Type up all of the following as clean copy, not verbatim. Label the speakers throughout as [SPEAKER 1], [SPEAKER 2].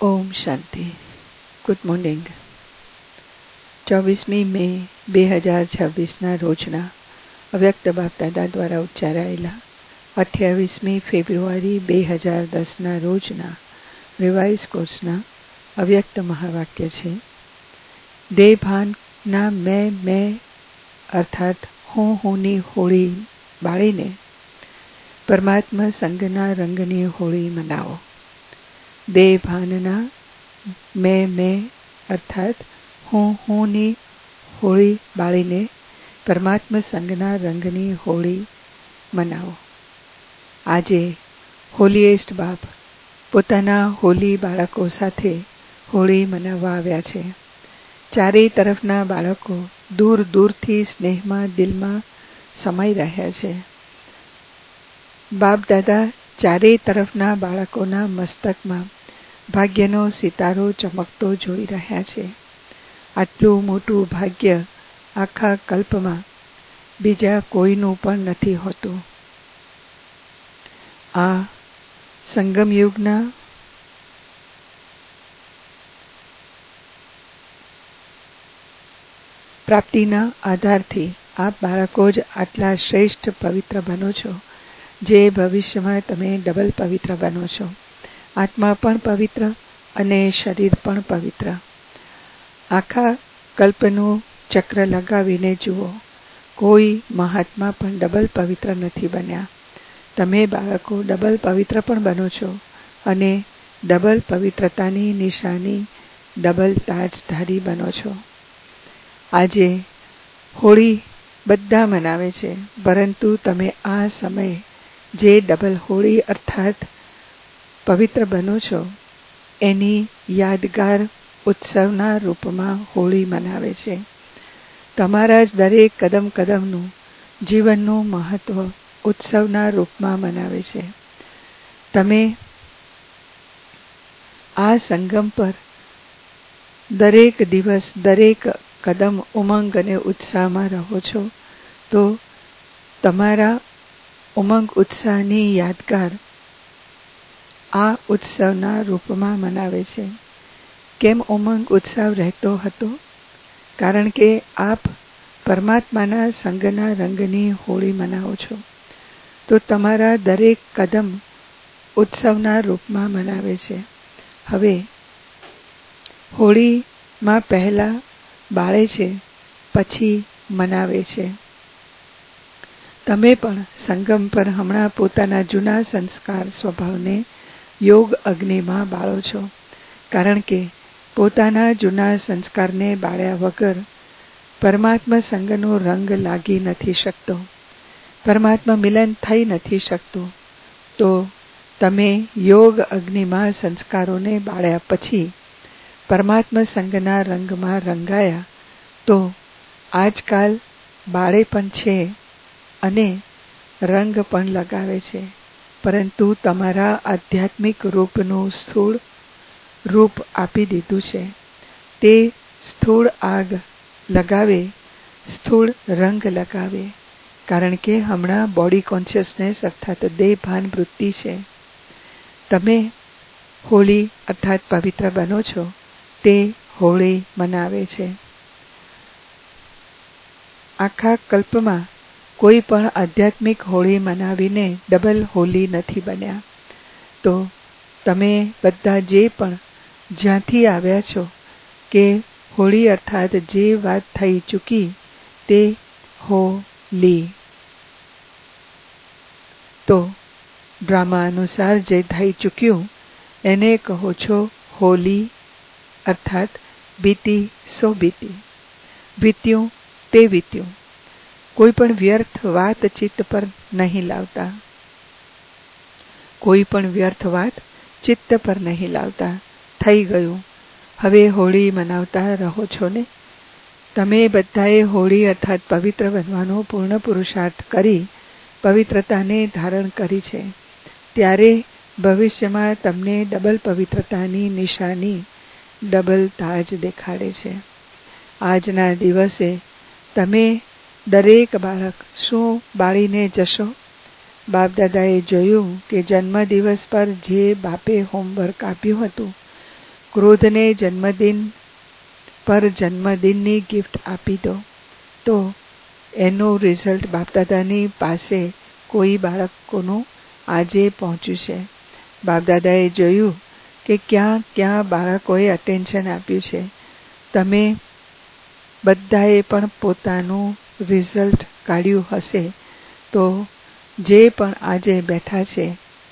[SPEAKER 1] ઓમ શાંતિ. Good morning. 24મી મે 2026ના રોજના અવ્યક્ત બાપદાદા દ્વારા ઉચ્ચારાયેલા 28મી ફેબ્રુઆરી 2010ના રોજના રિવાઇઝ કોર્સના અવ્યક્ત મહાવાક્ય છે. દેહભાનના મેં અર્થાત હુંની હોળી બાળીને પરમાત્મા સંગના રંગની હોળી મનાવો. દેહભાનના મેં અર્થાત હુંની હોળી બાળીને પરમાત્મા સંગના રંગની હોળી મનાવો. આજે હોલીએસ્ટ બાપ પોતાના હોલી બાળકો સાથે હોળી મનાવવા આવ્યા છે. ચારેય તરફના બાળકો દૂર દૂરથી સ્નેહમાં દિલમાં સમાઈ રહ્યા છે. બાપ દાદા ચારેય તરફના બાળકોના મસ્તકમાં ભાગ્યનો સિતારો ચમકતો જોઈ રહ્યા છે. આટલું મોટું ભાગ્ય આખા કલ્પમાં બીજા કોઈનું પણ નથી હોતું. આ સંગમ યુગના પ્રાપ્તિના આધારથી આપ બાળકો જ આટલા શ્રેષ્ઠ પવિત્ર બનો છો, જે ભવિષ્યમાં તમે ડબલ પવિત્ર બનો છો. આત્મા પણ પવિત્ર અને શરીર પણ પવિત્ર. આખા કલ્પનું ચક્ર લગાવીને જુઓ, કોઈ મહાત્મા પણ ડબલ પવિત્ર નથી બન્યા. તમે બાળકો ડબલ પવિત્ર પણ બનો છો અને ડબલ પવિત્રતાની નિશાની ડબલ તાજધારી બનો છો. આજે હોળી બધા મનાવે છે, પરંતુ તમે આ સમયે જે ડબલ હોળી અર્થાત પવિત્ર બનો છો એની યાદગાર ઉત્સવના રૂપમાં હોળી મનાવે છે. તમારા જ દરેક કદમ કદમનું જીવનનું મહત્વ ઉત્સવના રૂપમાં મનાવે છે. તમે આ સંગમ પર દરેક દિવસ દરેક કદમ ઉમંગ અને ઉત્સાહમાં રહો છો, તો તમારા ઉમંગ ઉત્સાહની યાદગાર આ ઉત્સવના રૂપમાં મનાવે છે. કેમ ઉમંગ ઉત્સાહ રહેતો હતો? કારણ કે આપ પરમાત્માના સંગના રંગની હોળી મનાવો છો. તો તમારા દરેક કદમ ઉત્સવના રૂપમાં મનાવે છે. હવે હોળીમાં પહેલા બાળે છે, પછી મનાવે છે. તમે પણ સંગમ પર હમણાં પોતાના જૂના સંસ્કાર સ્વભાવને યોગ અગ્નિમાં બાળો છો. કારણ કે પોતાના જૂના સંસ્કારને બાળ્યા વગર પરમાત્મા સંગનો રંગ લાગી નથી શકતો, પરમાત્મા મિલન થઈ નથી શકતું. તો તમે યોગ અગ્નિમાં સંસ્કારોને બાળ્યા પછી પરમાત્મા સંગના રંગમાં રંગાયા, તો આજકાલ બાળે પણ છે અને રંગ પણ લગાવે છે. પરંતુ તમારા આધ્યાત્મિક રૂપનું સ્થૂળ રૂપ આપી દીધું છે. તે સ્થૂળ આગ લગાવે, સ્થૂળ રંગ લગાવે. કારણ કે હમણાં બોડી કોન્શિયસનેસ અર્થાત દેહભાન વૃત્તિ છે. તમે હોળી અર્થાત પવિત્ર બનો છો, તે હોળી મનાવે છે. આખા કલ્પમાં કોઈ પણ આધ્યાત્મિક હોળી મનાવીને ડબલ હોલી નથી બન્યા. તો તમે બધા જે પણ જ્યાંથી આવ્યા છો કે હોળી અર્થાત જે વાત થઈ ચૂકી તે હોલી, તો ડ્રામા અનુસાર જે થઈ ચૂક્યું એને કહો છો હોલી અર્થાત બીતી સો બીતી, વીત્યું તે વીત્યું. કોઈ પણ વ્યર્થ વાત ચિત્ત પર નહીં લાવતા, કોઈ પણ વ્યર્થ વાત ચિત્ત પર નહીં લાવતા. થઈ ગયું, હવે હોળી મનાવતા રહો છો ને. તમે બધાએ હોળી અર્થાત પવિત્ર બનવાનો પૂર્ણ પુરુષાર્થ કરી પવિત્રતાને ધારણ કરી છે. ત્યારે ભવિષ્યમાં તમને ડબલ પવિત્રતાની નિશાની ડબલ તાજ દેખાડે છે. આજના દિવસે તમે દરેક બાળક શું બાળીને જશો? બાપદાદાએ જોયું કે જન્મદિવસ પર જે બાપે હોમવર્ક આપ્યું હતું, ક્રોધને જન્મદિન પર જન્મદિનની ગિફ્ટ આપી દો તો એનું રિઝલ્ટ બાપદાદાની પાસે કોઈ બાળકોનું આજે પહોંચ્યું છે. બાપદાદાએ જોયું કે ક્યાં ક્યાં બાળકોએ અટેન્શન આપ્યું છે. તમે બધાએ પણ પોતાનું રિઝલ્ટ કાઢ્યું હશે તો જે પણ આજે બેઠા છે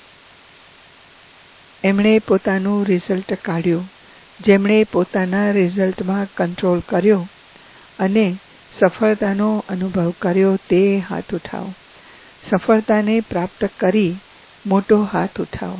[SPEAKER 1] એમણે પોતાનું રિઝલ્ટ કાઢ્યું. જેમણે પોતાના રિઝલ્ટમાં કંટ્રોલ કર્યો અને સફળતાનો અનુભવ કર્યો તે હાથ ઉઠાવો. સફળતાને પ્રાપ્ત કરી મોટો હાથ ઉઠાવો.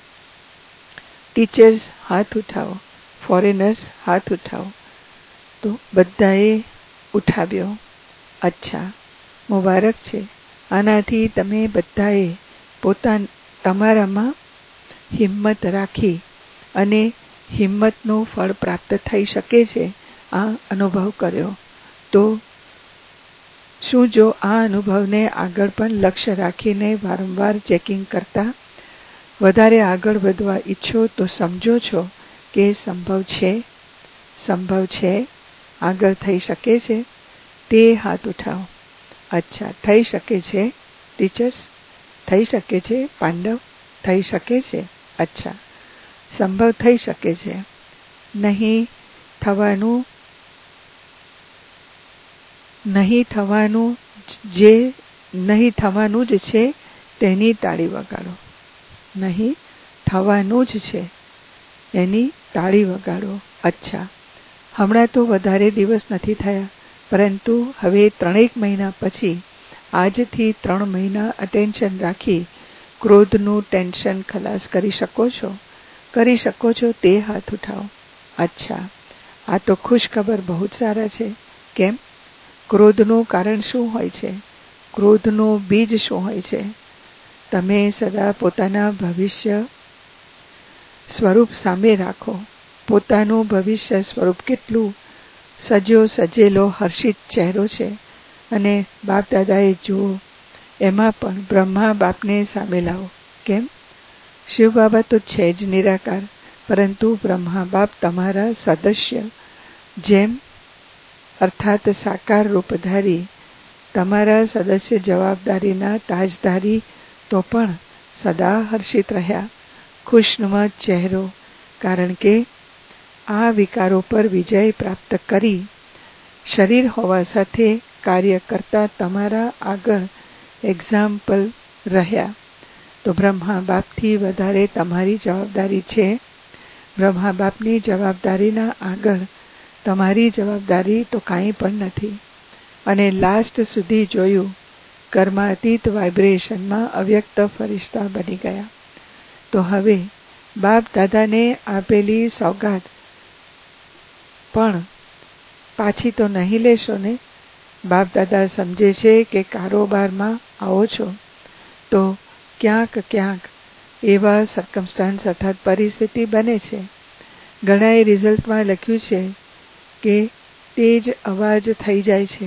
[SPEAKER 1] ટીચર્સ હાથ ઉઠાવો. ફોરેનર્સ હાથ ઉઠાવો. તો બધાએ ઉઠાવ્યો. અચ્છા, મુબારક છે. આનાથી તમે બધાએ તમારામાં હિંમત રાખી અને હિંમતનું ફળ પ્રાપ્ત થઈ શકે છે આ અનુભવ કર્યો. તો શું જો આ અનુભવને આગળ પણ લક્ષ્ય રાખીને વારંવાર ચેકિંગ કરતા વધારે આગળ વધવા ઈચ્છો તો સમજો છો કે સંભવ છે, આગળ થઈ શકે છે? તે હાથ ઉઠાવો. અચ્છા, થઈ શકે છે ટીચર્સ? થઈ શકે છે પાંડવ? થઈ શકે છે? અચ્છા, સંભવ થઈ શકે છે. નહીં થવાનું જ છે તેની તાળી વગાડો. નહીં થવાનું જ છે એની તાળી વગાડો. અચ્છા, હમણાં તો વધારે દિવસ નથી થયા, પરંતુ હવે 3 મહિના પછી આજથી 3 મહિના અટેન્શન રાખી ક્રોધનું ટેન્શન ખલાસ કરી શકો છો? કરી શકો છો તે હાથ ઉઠાવો. અચ્છા, આ તો ખુશખબર બહુ જ સારા છે. કેમ? ક્રોધનું કારણ શું હોય છે? ક્રોધનું બીજ શું હોય છે? તમે સદા પોતાના ભવિષ્ય સ્વરૂપ સામે રાખો. પોતાનું ભવિષ્ય સ્વરૂપ કેટલું સજેલો હર્ષિત ચહેરો છે અને બાપ દાદાએ જુઓ એમાં પણ બ્રહ્મા બાપને સામે લાવો. કેમ? શિવ બાબા તો છે જ નિરાકાર, પરંતુ બ્રહ્મા બાપ તમારા સદસ્ય જેમ અર્થાત સાકાર રૂપધારી, તમારા સદસ્ય જવાબદારીના તાજધારી તો પણ સદા હર્ષિત રહ્યા, ખુશનુમા ચહેરો. કારણ કે આ વિકારો પર વિજય પ્રાપ્ત કરી શરીર હોવા સાથે કાર્ય કરતા તમારા આગળ એક્ઝામ્પલ રહ્યા. તો બ્રહ્મા બાપથી વધારે તમારી જવાબદારી છે. બ્રહ્મા બાપની જવાબદારીના આગળ તમારી જવાબદારી તો કાંઈ પણ નથી. અને લાસ્ટ સુધી જોયું, કર્માતીત વાઇબ્રેશનમાં અવ્યક્ત ફરિશ્તા બની ગયા. તો હવે બાપ દાદાને આપેલી સોગાદ પણ પાછી તો નહીં લેશો ને? બાપ દાદા સમજે છે કે કારોબારમાં આવો છો તો ક્યાંક એવા સર્કમસ્ટાન્સ અર્થાત પરિસ્થિતિ બને છે. ઘણાએ રિઝલ્ટમાં લખ્યું છે કે તેજ અવાજ થઈ જાય છે.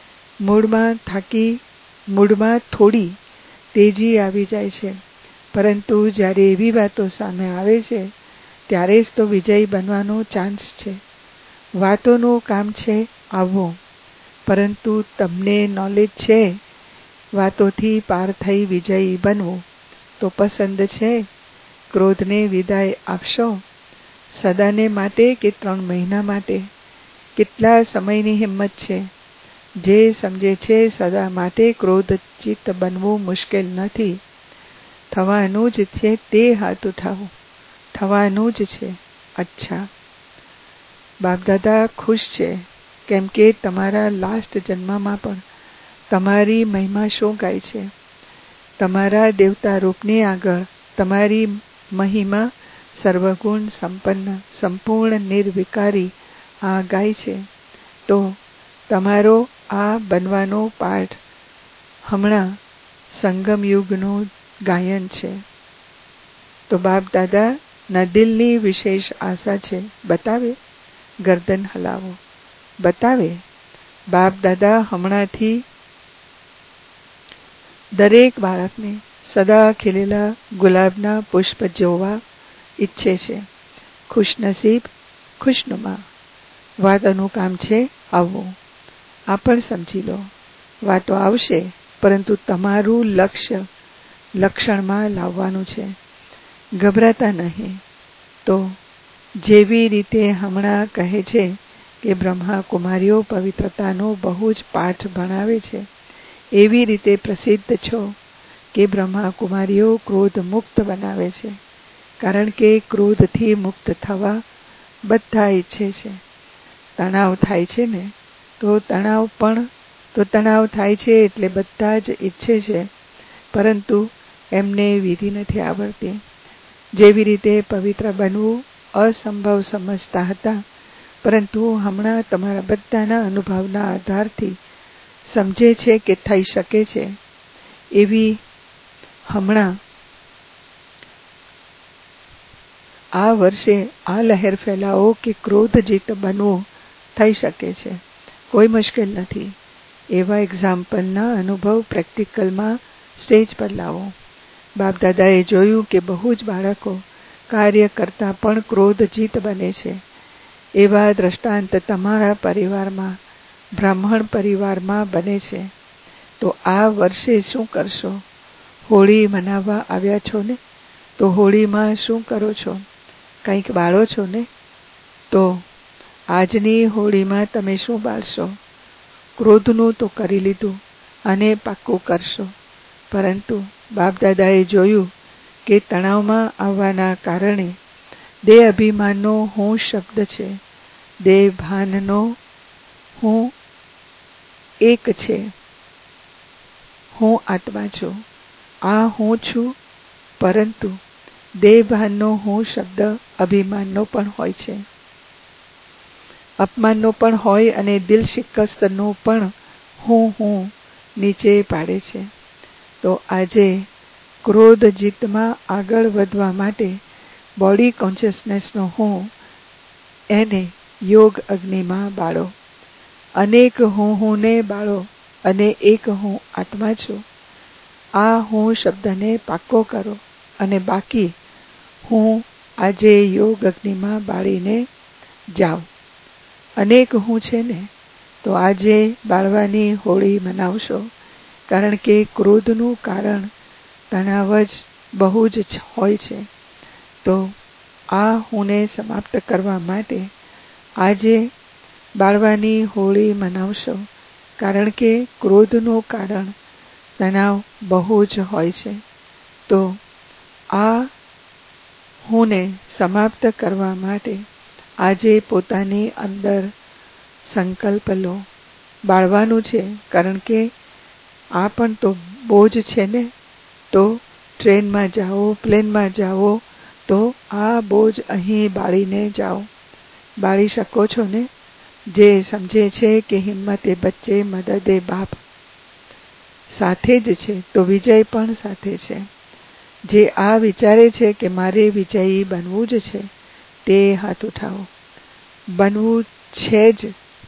[SPEAKER 1] મૂળમાં થોડી તેજી આવી જાય છે, પરંતુ જ્યારે એવી વાતો સામે આવે છે ત્યારે જ તો વિજય બનવાનો ચાન્સ છે. વાતોનું કામ છે આવવું, પરંતુ તમને નોલેજ છે વાતોથી પાર થઈ વિજયી બનવું, તો પસંદ છે ક્રોધને વિદાય આપશો સદાને માટે કે 3 મહિના માટે? કેટલા સમયની હિંમત છે? જે સમજે છે સદા માટે ક્રોધચિત્ત બનવું મુશ્કેલ નથી, થવાનું જ છે તે હાથ ઉઠાવો. થવાનું જ છે. અચ્છા, બાપદાદા ખુશ છે કેમ કે તમારા લાસ્ટ જન્મમાં પણ તમારી મહિમા શું ગાય છે? તમારા દેવતા રૂપની આગળ તમારી મહિમા સર્વગુણ સંપન્ન સંપૂર્ણ નિર્વિકારી આ ગાય છે. તો તમારો આ બનવાનો પાઠ હમણાં સંગમ યુગનું ગાયન છે. તો બાપ દાદાના દિલની વિશેષ આશા છે. બતાવે? ગરદન હલાવો. બતાવે? બાપ દાદા હમણાંથી દરેક બાળકને સદા ખીલેલા ગુલાબના પુષ્પ જોવા ઈચ્છે છે. ખુશનસીબ, ખુશનુમા. વાતોનું કામ છે આવવું. આ પણ સમજી લો, વાતો આવશે, પરંતુ તમારું લક્ષણમાં લાવવાનું છે. ગભરાતા નહીં. તો જેવી રીતે હમણાં કહે છે કે બ્રહ્મા કુમારીઓ પવિત્રતાનો બહુ જ પાઠ ભણાવે છે, એવી રીતે પ્રસિદ્ધ છો કે બ્રહ્મા કુમારીઓ ક્રોધ મુક્ત બનાવે છે. કારણ કે ક્રોધથી મુક્ત થવા બધા ઈચ્છે છે. તણાવ થાય છે ને, તો તણાવ થાય છે એટલે બધા જ ઈચ્છે છે, પરંતુ એમને વિધિ નથી આવડતી. જેવી રીતે પવિત્ર બનવું અસંભવ સમજતા હતા, પરંતુ હમણાં તમારા બધાના અનુભવના આધારથી સમજે છે કે થઈ શકે છે. એવી હમણાં આ વર્ષે આ લહેર ફેલાવો કે ક્રોધજીત બનવું થઈ શકે છે, કોઈ મુશ્કેલ નથી. એવા એક્ઝામ્પલના અનુભવ પ્રેક્ટિકલમાં સ્ટેજ પર લાવો. બાપદાદાએ જોયું કે બહુ જ બાળકો કાર્ય કરતા પણ ક્રોધજીત બને છે. એવા દ્રષ્ટાંત તમારા પરિવારમાં, બ્રાહ્મણ પરિવારમાં બને છે. તો આ વર્ષે શું કરશો? હોળી મનાવવા આવ્યા છો ને, તો હોળીમાં શું કરો છો? કંઈક બાળો છો ને, તો આજની હોળીમાં તમે શું બાળશો? ક્રોધનું તો કરી લીધું અને પાક્કું કરશો. પરંતુ બાપદાદાએ જોયું કે તણાવમાં આવવાના કારણે દેહ અભિમાનનો હું શબ્દ છે, દેહ ભાનનો હું એક છે, હું આત્મા છું, આ હું છું. પરંતુ દેહ ભાનનો હું શબ્દ અભિમાનનો પણ હોય છે, અપમાનનો પણ હોય અને દિલ શિકસ્તનો પણ હું નીચે પાડે છે. તો આજે ક્રોધ જીતમાં આગળ વધવા માટે બોડી કોન્શિયસનેસનો હું એને યોગ અગ્નિમાં બાળો. અનેક હુંને બાળો અને એક હું આત્મા છું. આ હું શબ્દને પાક્કો કરો અને બાકી હું આજે યોગ અગ્નિમાં બાળીને જાઓ. અનેક હું છે ને, તો આજે બાળવાની હોળી મનાવશો. કારણ કે ક્રોધનું કારણ તણાવ જ બહુ જ હોય છે. તો આ હુંને સમાપ્ત કરવા માટે આજે બાળવાની હોળી મનાવશો. કારણ કે ક્રોધનું કારણ તણાવ બહુ જ હોય છે. તો આ હુંને સમાપ્ત કરવા માટે આજે પોતાની અંદર સંકલ્પ લો. બાળવાનું છે, કારણ કે આ પણ તો બોજ છે ને. તો ટ્રેનમાં જાઓ, પ્લેનમાં જાઓ, તો આ બોજ અહીં બાળીને જાઓ. બાળી શકો છો ને. જે સમજે છે કે હિંમતે બચ્ચે મદદે બાપ સાથે જ છે, તો વિજય પણ સાથે છે. જે આ વિચારે છે કે મારે વિજયી બનવું જ છે, તે હાથ ઉઠાવો. બનવું છે જ.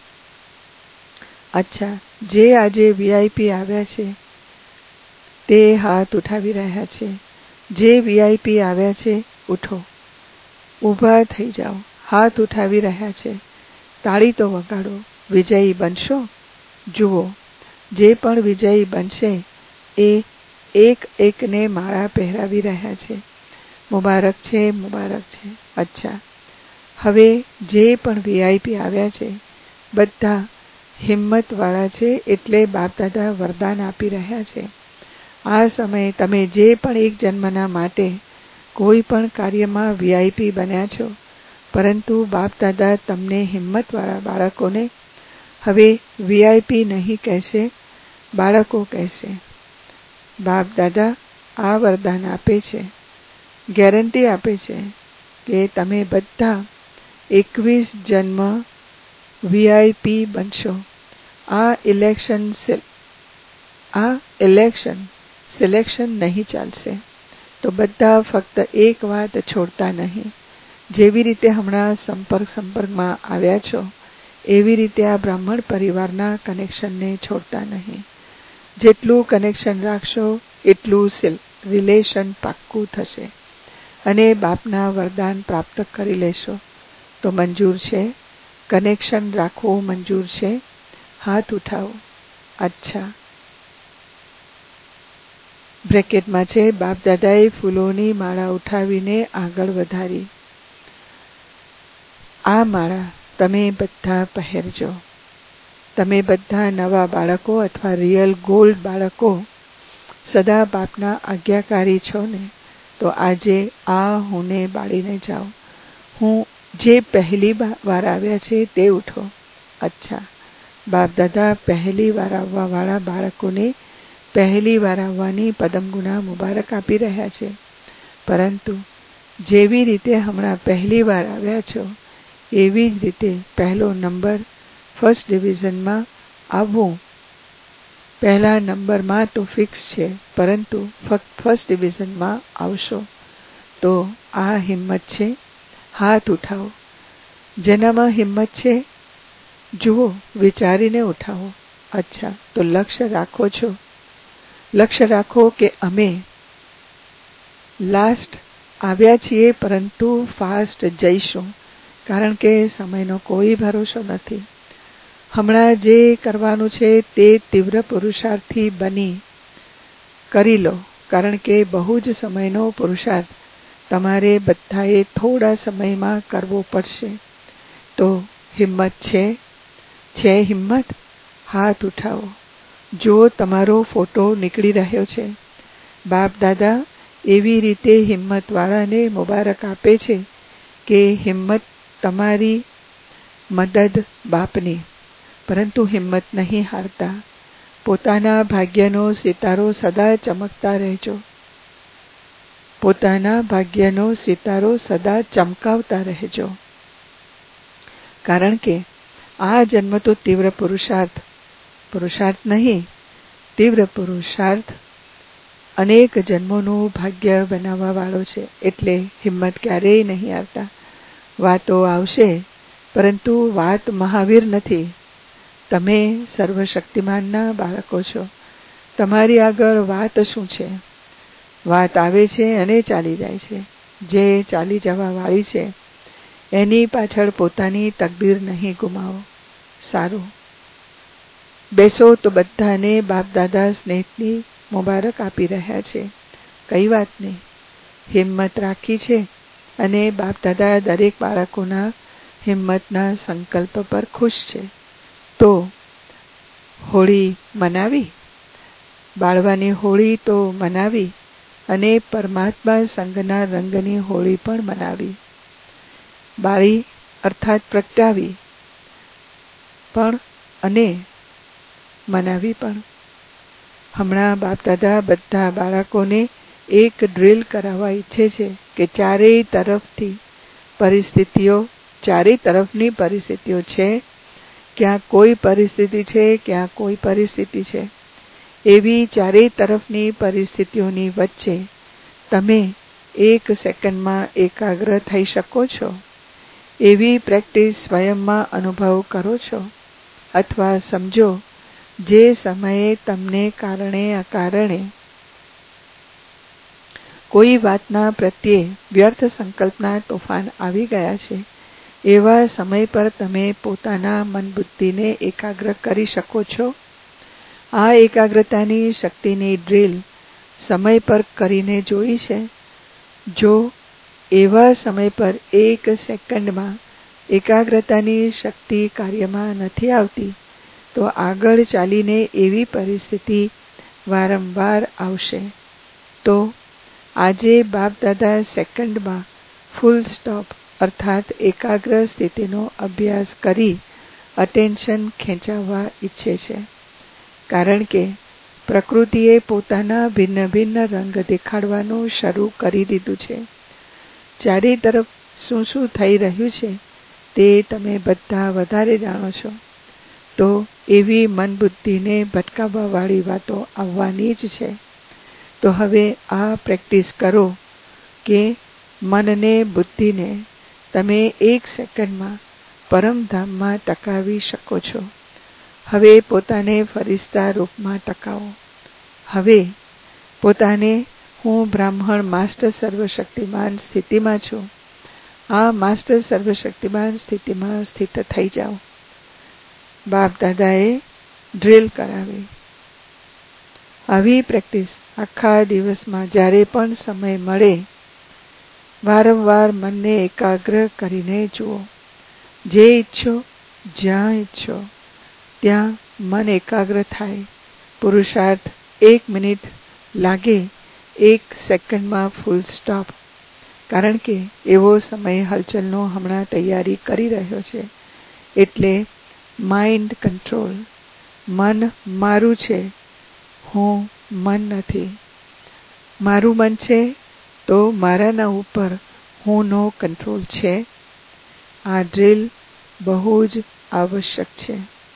[SPEAKER 1] અચ્છા, જે આજે વીઆઈપી આવ્યા છે તે હાથ ઉઠાવી રહ્યા છે. જે વીઆઈપી આવ્યા છે, ઉઠો, ઊભા થઈ જાઓ. હાથ ઉઠાવી રહ્યા છે, તાળી તો વગાડો. વિજયી બનશો. જુઓ, જે પણ વિજયી બનશે એ એક એકને માળા પહેરાવી રહ્યા છે. મુબારક છે, મુબારક છે. અચ્છા, હવે જે પણ વીઆઈપી આવ્યા છે બધા હિંમતવાળા છે, એટલે બાપદાદા વરદાન આપી રહ્યા છે. આ સમયે તમે જે પણ એક જન્મના માટે કોઈ પણ કાર્યમાં વીઆઈપી બન્યા છો, પરંતુ બાપદાદા તમને હિંમતવાળા બાળકોને હવે વીઆઈપી નહીં કહેશે, બાળકો કહેશે. બાપદાદા આ વરદાન આપે છે, ગેરંટી આપે છે કે તમે બધા 21 જન્મ વીઆઈપી બનશો. આ ઇલેક્શન સિલેક્શન નહીં ચાલશે. તો બધા ફક્ત એક વાત છોડતા નહીં. જેવી રીતે હમણાં સંપર્કમાં આવ્યા છો, એવી રીતે આ બ્રાહ્મણ પરિવારના કનેક્શનને છોડતા નહીં. જેટલું કનેક્શન રાખશો એટલું રિલેશન પાક્કું થશે અને બાપના વરદાન પ્રાપ્ત કરી લેશો તો મંજૂર છે? કનેક્શન રાખવું મંજૂર છે? હાથ ઉઠાવો. અચ્છા. બ્રેકેટમાં છે, બાપ દાદાએ ફૂલોની માળા ઉઠાવીને આગળ વધારી. આ માળા તમે બધા પહેરજો. તમે બધા નવા બાળકો અથવા રિયલ ગોલ્ડ બાળકો સદા બાપના આજ્ઞાકારી છો ને, તો આજે આ હુંને બાળીને જાઓ. હું જે પહેલી વાર આવ્યા છે તે ઉઠો. અચ્છા. બાપ દાદા પહેલી વાર આવવા વાળા બાળકોને પહેલી વાર આવવાની પદમગુણા મુબારક આપી રહ્યા છે. પરંતુ જેવી રીતે હમણાં પહેલી વાર આવ્યા છો એવી જ રીતે પહેલો નંબર ફર્સ્ટ ડિવિઝનમાં આવવું. પહેલા નંબરમાં તો ફિક્સ છે, પરંતુ ફક્ત ફર્સ્ટ ડિવિઝનમાં આવશો તો આ હિંમત છે. હાથ ઉઠાવો. જેનામાં હિંમત છે જુઓ, વિચારીને ઉઠાવો. અચ્છા. તો લક્ષ્ય રાખો છો. લક્ષ્ય રાખો કે અમે લાસ્ટ આવ્યા છીએ, પરંતુ ફાસ્ટ જઈશું, કારણ કે સમયનો કોઈ ભરોસો નથી. હમણાં જે કરવાનું છે તે તીવ્ર પુરુષાર્થથી બની કરી લો, કારણ કે બહુ જ સમયનો પુરુષાર્થ તમારે બધાએ થોડા સમયમાં કરવો પડશે. તો હિંમત છે? છે હિંમત? હાથ ઉઠાવો. જો તમારો ફોટો નીકળી રહ્યો છે. બાપ દાદા એવી રીતે હિંમતવાળાને મુબારક આપે છે કે હિંમત તમારી, મદદ બાપની, પરંતુ હિંમત નહીં હારતા. પોતાના ભાગ્યનો સિતારો સદા ચમકતા રહેજો. પોતાના ભાગ્યનો સિતારો સદા ચમકાવતા રહેજો, કારણ કે આ જન્મ તો તીવ્ર પુરુષાર્થ નહીં, તીવ્ર પુરુષાર્થ અનેક જન્મોનું ભાગ્ય બનાવવા વાળો છે. એટલે હિંમત ક્યારેય નહીં હારતા. વાતો આવશે, પરંતુ વાત મહાવીર નથી. તમે સર્વશક્તિમાનના બાળકો છો. તમારી આગળ વાત શું છે? વાત આવે છે અને ચાલી જાય છે. જે ચાલી જવા વાળી છે એની પાછળ પોતાની તકદીર નહીં ગુમાવો. સારું. બેસો. તો બધાને બાપ દાદા સ્નેહની મુબારક આપી રહ્યા છે. કઈ વાતની? હિંમત રાખી છે અને બાપ દાદા દરેક બાળકોના હિંમતના સંકલ્પ પર ખુશ છે. તો હોળી મનાવી, બાળવાની હોળી તો મનાવી, અને પરમાત્મા સંગના રંગની હોળી પણ મનાવી. બાળી અર્થાત પ્રગટાવી પણ અને મનાવી પણ. હમણાં બાપ દાદા બધા બાળકોને એક ડ્રીલ કરાવવા ઈચ્છે છે કે ચારેય તરફની પરિસ્થિતિઓ છે. ક્યાં કોઈ પરિસ્થિતિ છે, ક્યાં કોઈ પરિસ્થિતિ છે. એવી ચારેય તરફની પરિસ્થિતિઓની વચ્ચે તમે 1 સેકન્ડમાં એકાગ્ર થઈ શકો છો. એવી પ્રેક્ટિસ સ્વયંમાં અનુભવ કરો છો, અથવા સમજો જે સમયે તમને કારણે અકારણે કોઈ વાતના પ્રત્યે વ્યર્થ સંકલ્પના તોફાન આવી ગયા છે, એવા સમય પર તમે પોતાના મન બુદ્ધિને એકાગ્ર કરી શકો છો. આ એકાગ્રતાની શક્તિની ડ્રીલ સમય પર કરીને જોઈ છે. જો એવા સમય પર 1 સેકન્ડમાં એકાગ્રતાની શક્તિ કાર્યમાં નથી આવતી, તો આગળ ચાલીને એવી પરિસ્થિતિ વારંવાર આવશે. તો આજે બાપ દાદા સેકન્ડમાં ફૂલ સ્ટોપ અર્થાત એકાગ્ર સ્થિતિનો અભ્યાસ કરી અટેન્શન ખેંચાવવા ઈચ્છે છે, કારણ કે પ્રકૃતિએ પોતાના ભિન્ન ભિન્ન રંગ દેખાડવાનું શરૂ કરી દીધું છે. ચારે તરફ શું શું થઈ રહ્યું છે તે તમે બધા વધારે જાણો છો. તો એવી મન બુદ્ધિને ભટકાવવા વાળી વાતો આવવાની જ છે. તો હવે આ પ્રેક્ટિસ કરો કે મનને બુદ્ધિને તમે 1 સેકન્ડમાં પરમધામમાં ટકાવી શકો છો. હવે પોતાને ફરિશ્તા રૂપમાં ટકાવો. હવે પોતાને હું બ્રાહ્મણ માસ્ટર સર્વશક્તિમાન સ્થિતિમાં છું. આ માસ્ટર સર્વશક્તિમાન સ્થિતિમાં સ્થિત થઈ જાઓ. બાપ દાદાએ ડ્રીલ કરાવી. આવી પ્રેક્ટિસ આખા દિવસમાં જ્યારે પણ સમય મળે વારંવાર મનને એકાગ્ર કરીને જુઓ. જે ઈચ્છો, જ્યાં ઈચ્છો ત્યાં મન એકાગ્ર થાય. પુરુષાર્થ 1 મિનિટ લાગે, 1 સેકન્ડમાં ફૂલ સ્ટોપ. કારણ કે એવો સમય હલચલનો હમણાં તૈયારી કરી રહ્યો છે. એટલે માઇન્ડ કંટ્રોલ. મન મારું છે, હું મન નથી. મારું મન છે તો મારાના ઉપર હુંનો કંટ્રોલ છે. આ ડ્રીલ બહુ જ આવશ્યક છે.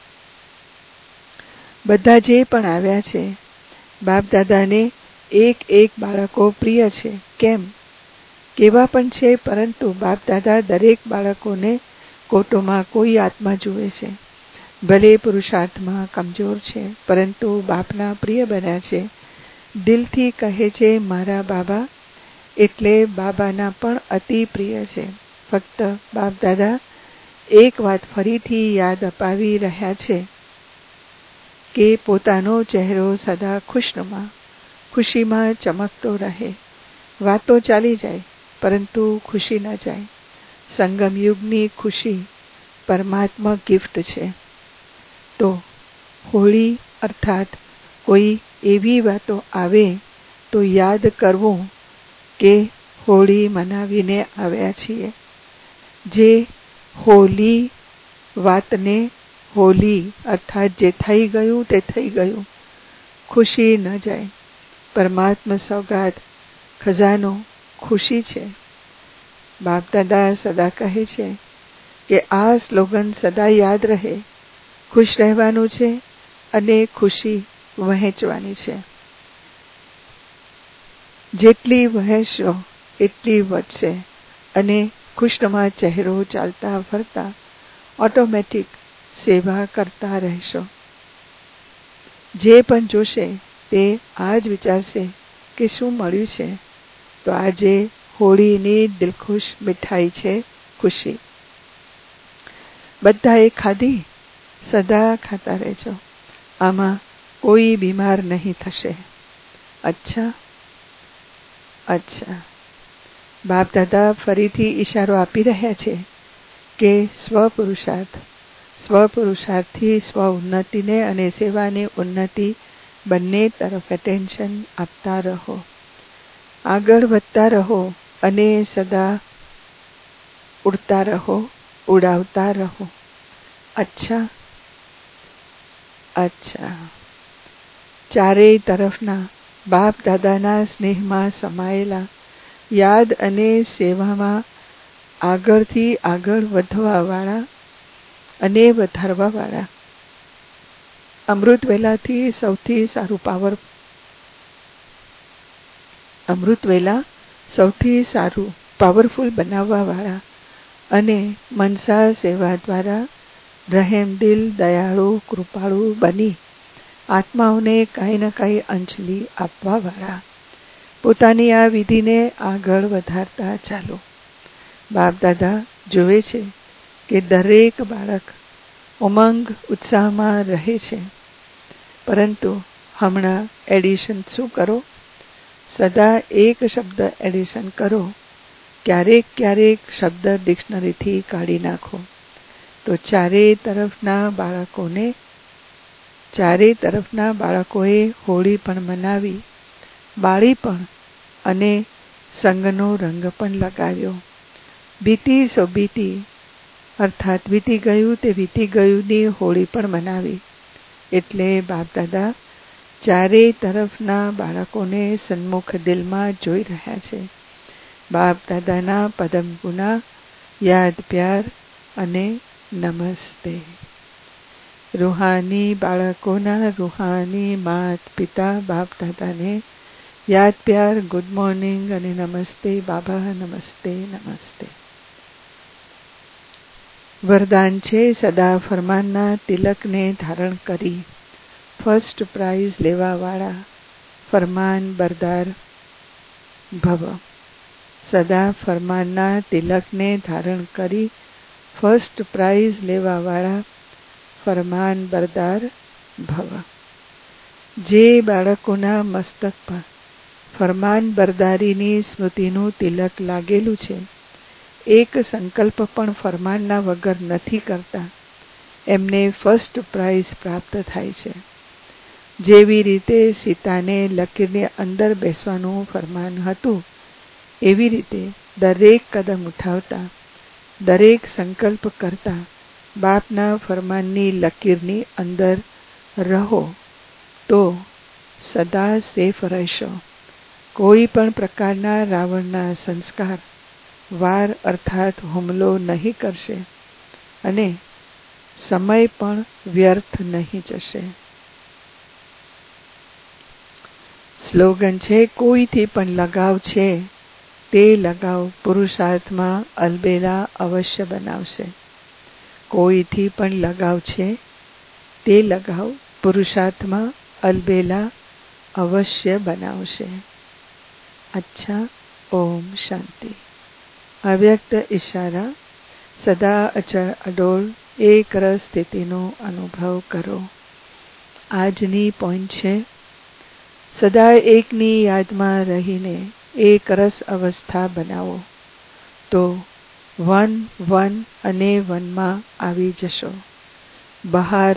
[SPEAKER 1] બધા જે પણ આવ્યા છે, બાપ દાદાને એક બાળકો પ્રિય છે. કેમ? કેવા પણ છે, પરંતુ બાપ દાદા દરેક બાળકોને કોટોમાં કોઈ આત્મા જુએ છે. ભલે પુરુષાર્થમાં કમજોર છે, પરંતુ બાપના પ્રિય બન્યા છે. દિલથી કહે છે મારા બાબા, એટલે બાબાના પણ અતિ પ્રિય છે. ફક્ત બાપ દાદા એક વાત ફરીથી યાદ અપાવી રહ્યા છે કે પોતાનો ચહેરો સદા ખુશનુમા, ખુશીમાં ચમકતો રહે. વાતો ચાલી જાય પરંતુ ખુશી ન જાય. સંગમ યુગની ખુશી પરમાત્મા ગિફ્ટ છે. તો હોળી અર્થાત કોઈ એવી વાતો આવે તો યાદ કરવું કે હોળી મનાવીને આવ્યા છીએ. જે હોલી વાતને હોલી અર્થાત જે થઈ ગયું તે થઈ ગયું, ખુશી ન જાય. પરમાત્મા સોગાદ ખજાનો ખુશી છે. બાપ દાદા સદા કહે છે કે આ સ્લોગન સદા યાદ રહે. ખુશ રહેવાનું છે અને ખુશી વહેંચવાની છે. જેટલી વહેંચશો એટલી વધશે અને ખુશનુમા ચહેરો ચાલતા ફરતા ઓટોમેટિક સેવા કરતા રહેશો. જે પણ જોશે તે આ જ વિચારશે કે શું મળ્યું છે. તો આજે હોળીની દિલખુશ મીઠાઈ છે ખુશી. બધાએ ખાધી, સદા ખાતા રહેજો. આમાં કોઈ બીમાર નહીં થશે. અચ્છા. બાપ દાદા ફરીથી ઈશારો આપી રહ્યા છે કે સ્વપુરુષાર્થથી સ્વ ઉન્નતિને અને સેવાની ઉન્નતિ બંને તરફ એટેન્શન આપતા રહો. આગળ વધતા રહો અને સદા ઉડતા રહો, ઉડાવતા રહો. અચ્છા. ચારેય તરફના બાપ દાદાના સ્નેહમાં સમાયેલા, યાદ અને સેવામાં આગળથી આગળ વધવાવાળા અને વધારવાવાળા, અમૃત વેલાથી સૌથી સારું પાવરફુલ બનાવવાવાળા અને મનસા સેવા દ્વારા રહેમદિલ, દયાળુ, કૃપાળુ બની આત્માઓને કાંઈ ન કાંઈ અંજલિ આપવાવાળા. પોતાની આ વિધિને આગળ વધારતા ચાલો. બાપ દાદા જોવે છે કે દરેક બાળક ઉમંગ ઉત્સાહમાં રહે છે. પરંતુ હમણાં એડિશન શું કરો? સદા એક શબ્દ એડિશન કરો. ક્યારેક શબ્દ ડિક્શનરીથી કાઢી નાખો. તો ચારેય તરફના બાળકોએ હોળી પણ મનાવી, બાળી અને સંગનો રંગ પણ લગાવ્યો. બીતી સો બીતી અર્થાત વીતી ગયું તે વીતી ગયુંની હોળી પણ મનાવી. એટલે બાપ દાદા ચારેય તરફના બાળકોને સન્મુખ દિલમાં જોઈ રહ્યા છે. બાપ દાદાના પદમ ગુના યાદ પ્યાર અને નમસ્તે. રૂહાની બાળકોના રૂહાની માત પિતા બાપ દાદાને યાદ પ્યાર, ગુડ મોર્નિંગ અને નમસ્તે બાબા. નમસ્તે. વરદાન છે સદા ફરમાનના તિલકને ધારણ કરી ફર્સ્ટ પ્રાઇઝ લેવાવાળા ફરમાન બરદાર ભવ. સદા ફરમાનના તિલકને ધારણ કરી ફર્સ્ટ પ્રાઇઝ લેવાવાળા ફરમાન બરદાર ભવ. જે બાળકોના મસ્તક પર ફરમાન બરદારીની સ્મૃતિનું તિલક લાગેલું છે, એક સંકલ્પ પણ ફરમાનના વગર નથી કરતા, એમને ફર્સ્ટ પ્રાઇઝ પ્રાપ્ત થાય છે. જેવી રીતે સીતાને લકીરની અંદર બેસવાનું ફરમાન હતું, એવી રીતે દરેક કદમ ઉઠાવતા, દરેક સંકલ્પ કરતા બાપના ફરમાનની લકીરની અંદર રહો તો સદા સેફ રહેશો. કોઈ પણ પ્રકારના રાવણના સંસ્કાર વાર અર્થાત હુમલો નહીં કરશે અને સમય પણ વ્યર્થ નહીં જશે. સ્લોગન છે, કોઈથી પણ લગાવ છે તે લગાવ પુરુષાર્થમાં અલબેલા અવશ્ય બનાવશે. કોઈથી પણ લગાવ છે તે લગાવ પુરુષાર્થમાં અલબેલા અવશ્ય બનાવશે. અચ્છા, ઓમ શાંતિ. અવ્યક્ત ઈશારા. સદા અચળ અડોળ એક રસ સ્થિતિનો અનુભવ કરો. આજની પોઈન્ટ છે, સદા એકની યાદમાં રહીને એક રસ અવસ્થા બનાવો તો વન અને વનમાં આવી જશો. બહાર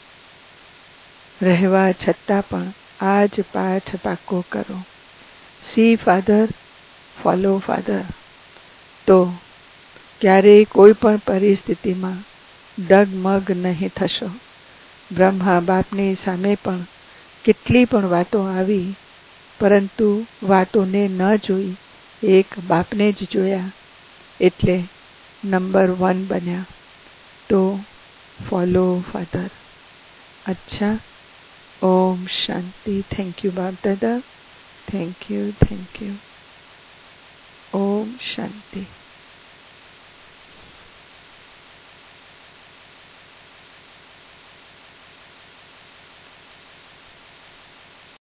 [SPEAKER 1] રહેવા છતાં પણ આ જ પાઠ પાકો કરો. See father, follow father. તો ક્યારેય કોઈ પણ પરિસ્થિતિમાં ડગમગ નહીં થશો. બ્રહ્મા બાપની સામે પણ કેટલી પણ વાતો આવી, પરંતુ વાતોને ન જોઈ, એક બાપને જ જોયા, એટલે નંબર 1 બન્યા. તો ફોલો ફાધર. અચ્છા, ઓમ શાંતિ. થેન્ક યુ બાપ દાદા. Thank you. ઓમ શાંતિ.